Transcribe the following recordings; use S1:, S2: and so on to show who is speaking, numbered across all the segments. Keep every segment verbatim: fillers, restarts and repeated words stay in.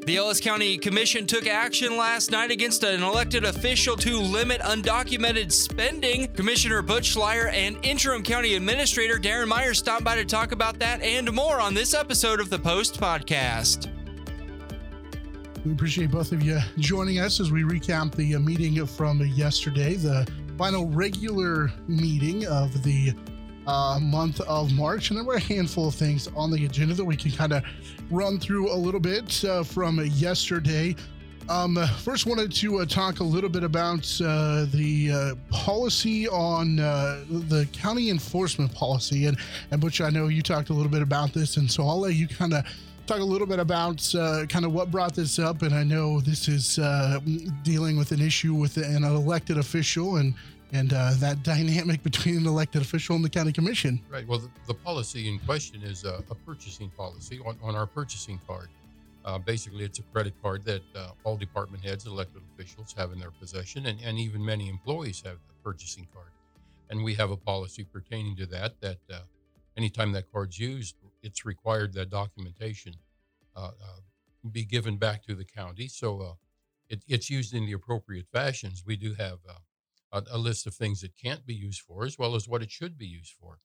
S1: The Ellis County Commission took action last night against an elected official to limit undocumented spending. Commissioner Butch Schleier and Interim County Administrator Darren Myers stopped by to talk about that and more on this episode of the Post Podcast.
S2: We appreciate both of you joining us as we recap the uh, meeting from yesterday, the final regular meeting of the uh, month of March. And there were a handful of things on the agenda that we can kind of run through a little bit uh, from yesterday. Um, first, wanted to uh, talk a little bit about uh, the uh, policy on uh, the county enforcement policy. And, and Butch, I know you talked a little bit about this, and so I'll let you kind of talk a little bit about uh, kind of what brought this up. And I know this is uh, dealing with an issue with an elected official and and uh, that dynamic between an elected official and the county commission.
S3: Right. Well, the, the policy in question is a, a purchasing policy on, on our purchasing card. Uh, basically, it's a credit card that uh, all department heads, elected officials have in their possession, and, and even many employees have the purchasing card. And we have a policy pertaining to that, that uh, anytime that card's used, it's required that documentation uh, uh, be given back to the county. So uh, it, it's used in the appropriate fashions. We do have uh, a, a list of things it can't be used for, as well as what it should be used for.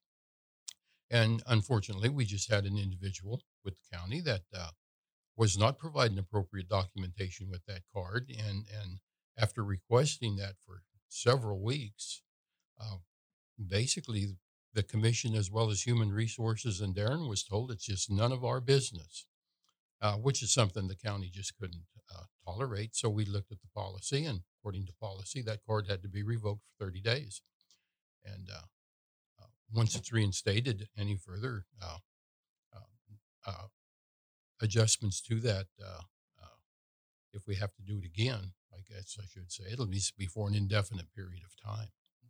S3: And unfortunately, we just had an individual with the county that uh, was not providing appropriate documentation with that card. And, and after requesting that for several weeks, uh, basically the commission, as well as human resources and Darren, was told it's just none of our business, uh, which is something the county just couldn't uh, tolerate. So we looked at the policy, and according to policy, that card had to be revoked for thirty days. And uh, uh, once it's reinstated, any further uh, uh, uh, adjustments to that, uh, uh, if we have to do it again, I guess I should say, it'll be for an indefinite period of time.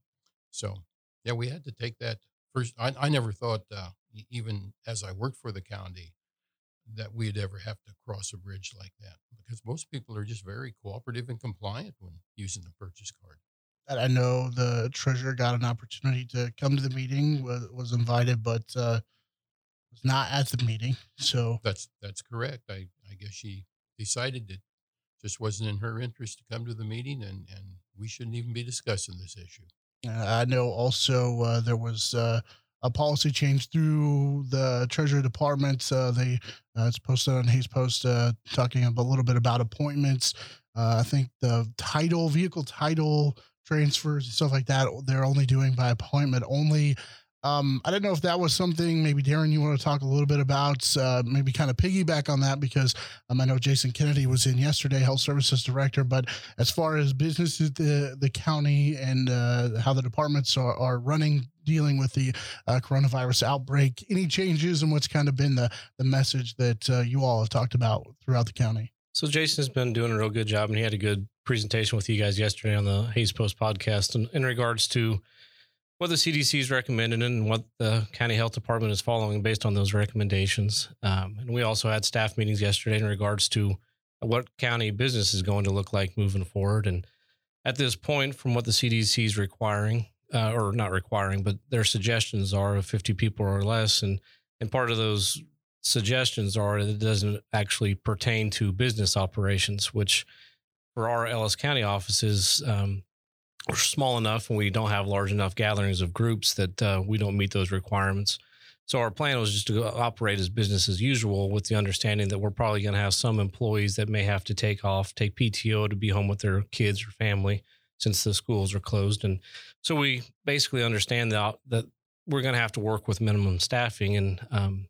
S3: So, yeah, we had to take that first. I, I never thought, uh, even as I worked for the county, that we'd ever have to cross a bridge like that, because most people are just very cooperative and compliant when using the purchase card.
S2: I know the treasurer got an opportunity to come to the meeting, was, was invited, but uh, was not at the meeting. So
S3: that's that's correct. I, I guess she decided it just wasn't in her interest to come to the meeting, and, and we shouldn't even be discussing this issue.
S2: Uh, I know also uh, there was uh, a policy change through the Treasury Department. Uh, they uh, it's posted on Hayes Post uh, talking about, a little bit about appointments. Uh, I think the title, vehicle title transfers and stuff like that, they're only doing by appointment only. Um, I don't know if that was something maybe, Darren, you want to talk a little bit about, uh, maybe kind of piggyback on that, because um, I know Jason Kennedy was in yesterday, Health Services Director, but as far as businesses, the, the county and uh, how the departments are, are running, dealing with the uh, coronavirus outbreak, any changes, and what's kind of been the, the message that uh, you all have talked about throughout the county?
S4: So Jason's been doing a real good job, and he had a good presentation with you guys yesterday on the Hayes Post podcast in, in regards to what the C D C is recommending and what the county health department is following based on those recommendations. Um, and we also had staff meetings yesterday in regards to what county business is going to look like moving forward. And at this point, from what the C D C is requiring, uh, or not requiring, but their suggestions are of fifty people or less. And, and part of those suggestions are that it doesn't actually pertain to business operations, which for our Ellis County offices, um, we're small enough and we don't have large enough gatherings of groups that uh, we don't meet those requirements. So our plan was just to operate as business as usual, with the understanding that we're probably going to have some employees that may have to take off, take P T O to be home with their kids or family since the schools are closed. And so we basically understand that, that we're going to have to work with minimum staffing. And um,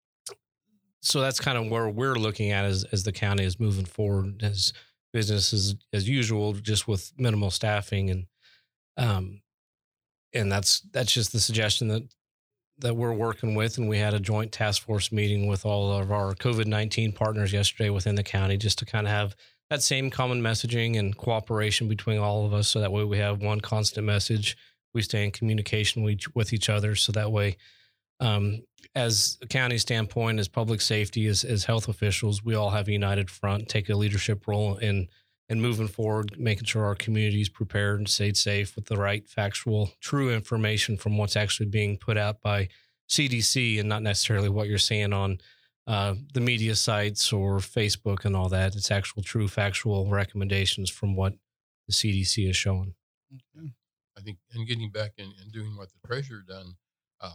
S4: so that's kind of where we're looking at as, as the county is moving forward, as business as, as usual, just with minimal staffing. And, um, and that's, that's just the suggestion that, that we're working with. And we had a joint task force meeting with all of our COVID nineteen partners yesterday within the county, just to kind of have that same common messaging and cooperation between all of us. So that way we have one constant message. We stay in communication with, with each other. So that way, um, as a county standpoint, as public safety, as, as health officials, we all have a united front, take a leadership role in, in moving forward, making sure our community is prepared and stayed safe with the right factual, true information from what's actually being put out by C D C, and not necessarily what you're seeing on uh, the media sites or Facebook and all that. It's actual true factual recommendations from what the C D C is showing.
S2: Okay.
S3: I think, and getting back and, and doing what the treasurer done, uh,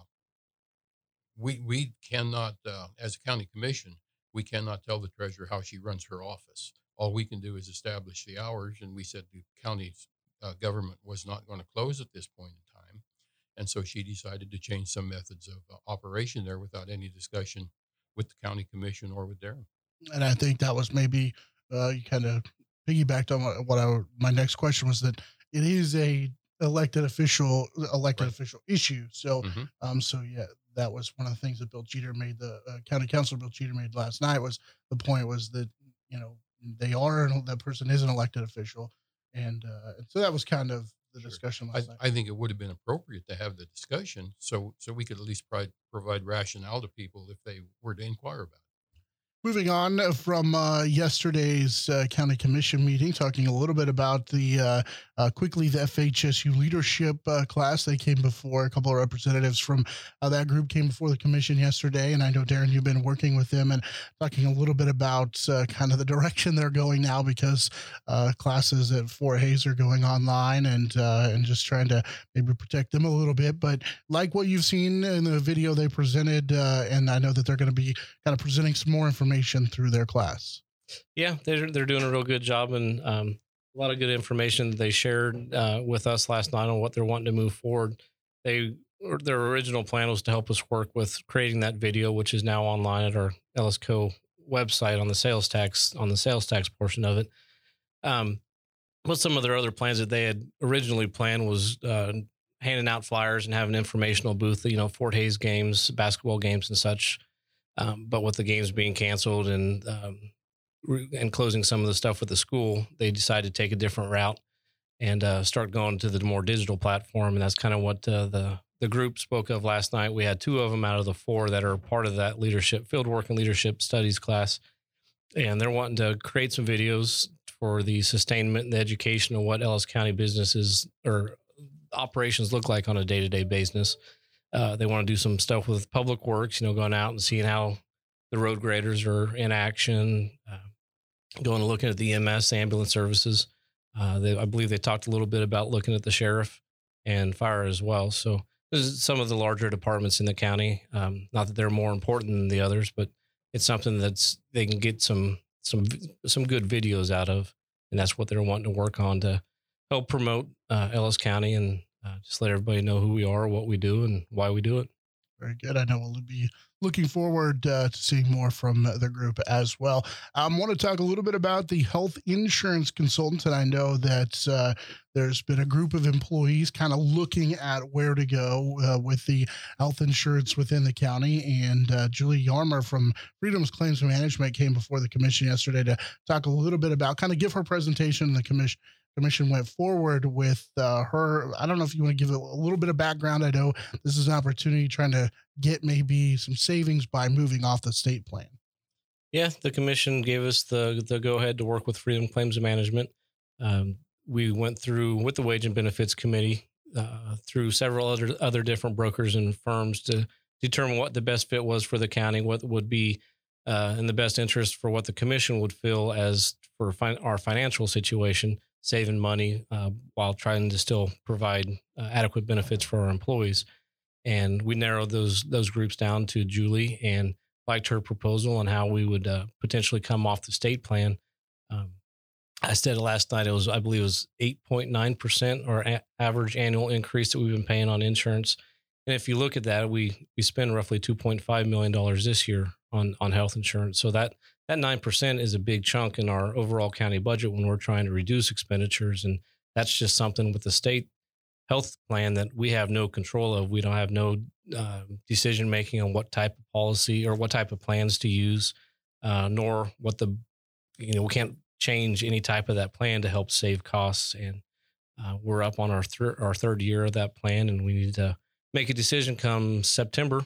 S3: we we cannot, uh, as a county commission, we cannot tell the treasurer how she runs her office. All we can do is establish the hours, and we said the county's uh, government was not going to close at this point in time, and so she decided to change some methods of uh, operation there without any discussion with the county commission or with Darren.
S2: And I think that was maybe uh, you kind of piggybacked on what, what I, my next question was, that it is a elected official elected
S3: Right.
S2: official issue. So,
S3: Mm-hmm.
S2: um, so yeah, that was one of the things that Bill Cheater made, the uh, county council Bill Cheater made last night. Was the point was that, you know, they are, that person is an elected official. And, uh, and so that was kind of the
S3: Sure.
S2: discussion
S3: I,
S2: last night.
S3: I think it would have been appropriate to have the discussion so so we could at least provide, provide rationale to people if they were to inquire about it.
S2: Moving on from uh, yesterday's uh, county commission meeting, talking a little bit about the uh, uh, quickly the F H S U leadership uh, class. They came before, a couple of representatives from uh, that group came before the commission yesterday, and I know, Darren, you've been working with them and talking a little bit about uh, kind of the direction they're going now, because uh, classes at Fort Hays are going online, and uh, and just trying to maybe protect them a little bit. But like what you've seen in the video they presented, uh, and I know that they're going to be kind of presenting some more information through their class.
S4: Yeah, they're they're doing a real good job, and um, a lot of good information that they shared uh, with us last night on what they're wanting to move forward. They or their original plan was to help us work with creating that video, which is now online at our L S C O website on the sales tax on the sales tax portion of it. Um, but some of their other plans that they had originally planned was uh, handing out flyers and having an informational booth, you know, Fort Hays games, basketball games, and such. Um, but with the games being canceled and um, re- and closing some of the stuff with the school, they decided to take a different route and uh, start going to the more digital platform. And that's kind of what uh, the the group spoke of last night. We had two of them out of the four that are part of that leadership, fieldwork and leadership studies class. And they're wanting to create some videos for the sustainment and the education of what Ellis County businesses or operations look like on a day-to-day basis. Uh, they want to do some stuff with public works, you know, going out and seeing how the road graders are in action, uh, going and looking at the E M S ambulance services. Uh, they, I believe they talked a little bit about looking at the sheriff and fire as well. So there's some of the larger departments in the county. Um, not that they're more important than the others, but it's something that's they can get some some some good videos out of, and that's what they're wanting to work on to help promote uh, Ellis County and uh, just let everybody know who we are, what we do, and why we do it.
S2: Very good. I know we'll be looking forward uh, to seeing more from the group as well. I um, want to talk a little bit about the health insurance consultants, and I know that uh, there's been a group of employees kind of looking at where to go uh, with the health insurance within the county. And uh, Julie Yarmer from Freedom's Claims Management came before the commission yesterday to talk a little bit about, kind of give her presentation. The commission Commission went forward with uh, her. I don't know if you want to give it a little bit of background. I know this is an opportunity trying to get maybe some savings by moving off the state plan.
S4: Yeah, the commission gave us the the go ahead to work with Freedom Claims Management. Um, we went through with the Wage and Benefits Committee uh, through several other other different brokers and firms to determine what the best fit was for the county, what would be uh, in the best interest for what the commission would feel as for fin- our financial situation, saving money uh, while trying to still provide uh, adequate benefits for our employees. And we narrowed those those groups down to Julie and liked her proposal on how we would uh, potentially come off the state plan. Um, I said last night, it was, I believe it was eight point nine percent or a- average annual increase that we've been paying on insurance. And if you look at that, we we spend roughly two point five million dollars this year on, on health insurance. So that That nine percent is a big chunk in our overall county budget when we're trying to reduce expenditures. And that's just something with the state health plan that we have no control of. We don't have no uh, decision making on what type of policy or what type of plans to use, uh, nor what the, you know, we can't change any type of that plan to help save costs. And uh, we're up on our, thir- our third year of that plan, and we need to make a decision come September.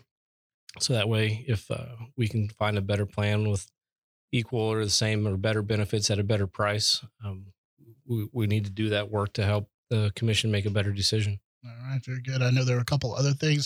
S4: So that way, if uh, we can find a better plan with equal or the same or better benefits at a better price, um, we, we need to do that work to help the commission make a better decision.
S2: All right, very good. I know there are a couple other things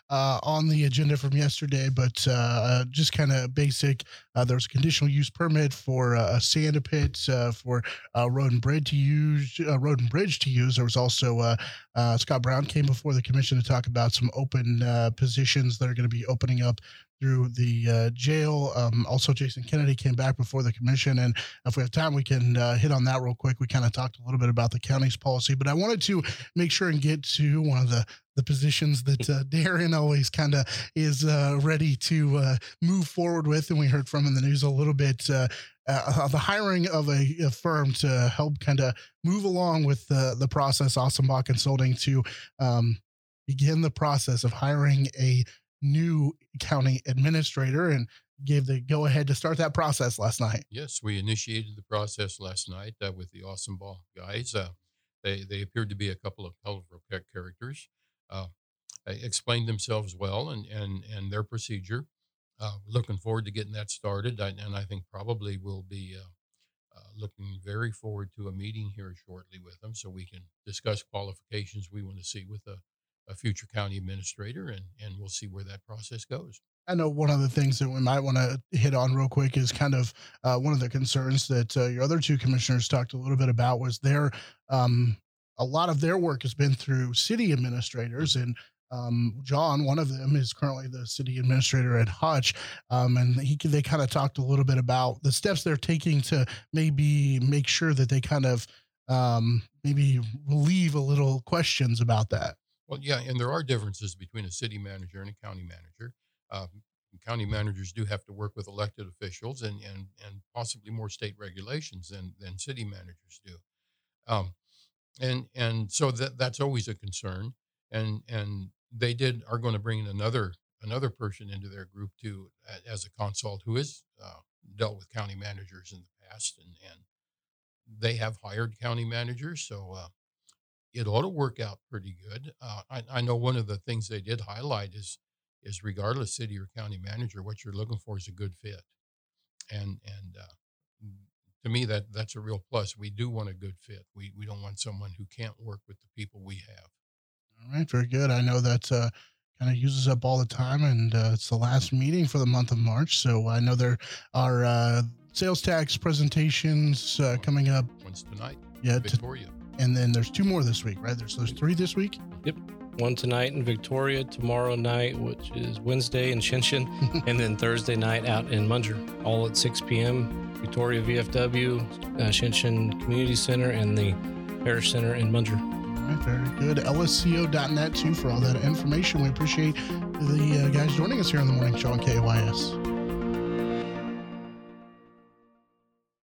S2: uh, on the agenda from yesterday, but uh, just kind of basic. Uh, there was a conditional use permit for uh, a sand pit uh, for uh, road and bridge to use. Uh, road and bridge to use. There was also uh, uh, Scott Brown came before the commission to talk about some open uh, positions that are going to be opening up through the uh, jail. Um, also, Jason Kennedy came back before the commission, and if we have time, we can uh, hit on that real quick. We kind of talked a little bit about the county's policy, but I wanted to make sure and get to one of the the positions that uh, Darren always kind of is uh, ready to uh, move forward with, and we heard from in the news a little bit. Uh, uh, the hiring of a, a firm to help kind of move along with the the process, Austinbach Consulting, to um, begin the process of hiring a new county administrator, and gave the go ahead to start that process last night.
S3: Yes, we initiated the process last night uh, with the Austinbach guys. Uh, they they appeared to be a couple of colorful characters. Uh, explained themselves well and and and their procedure. Uh, looking forward to getting that started, I, and I think probably we'll be uh, uh, looking very forward to a meeting here shortly with them, so we can discuss qualifications we want to see with a, a future county administrator, and and we'll see where that process goes.
S2: I know one of the things that we might want to hit on real quick is kind of uh, one of the concerns that uh, your other two commissioners talked a little bit about was their um, a lot of their work has been through city administrators, and um, John, one of them, is currently the city administrator at Hutch, um, and he they kind of talked a little bit about the steps they're taking to maybe make sure that they kind of um, maybe relieve a little questions about that.
S3: Well, yeah, and there are differences between a city manager and a county manager. Um, county managers do have to work with elected officials and and and possibly more state regulations than than city managers do, um, and and so that that's always a concern. And and they did are going to bring in another another person into their group too, as a consult who has uh, dealt with county managers in the past, and and they have hired county managers, so uh, it ought to work out pretty good. Uh, I I know one of the things they did highlight is. is regardless city or county manager, what you're looking for is a good fit. And, and, uh, to me, that that's a real plus. We do want a good fit. We, we don't want someone who can't work with the people we have.
S2: All right. Very good. I know that, uh, kind of uses up all the time, and, uh, it's the last meeting for the month of March. So I know there are, uh, sales tax presentations, uh, coming up.
S3: One's tonight.
S2: Yeah.
S3: Victoria.
S2: To, and then there's two more this week, right? There's those three this week.
S4: Yep. One tonight in Victoria, tomorrow night, which is Wednesday in Shinshin, and then Thursday night out in Munger, all at six p.m. Victoria V F W, uh, Shinshin Community Center, and the Parish Center in Munger.
S2: All right, very good. L S C O dot net too for all that information. We appreciate the uh, guys joining us here in the morning show on K Y S.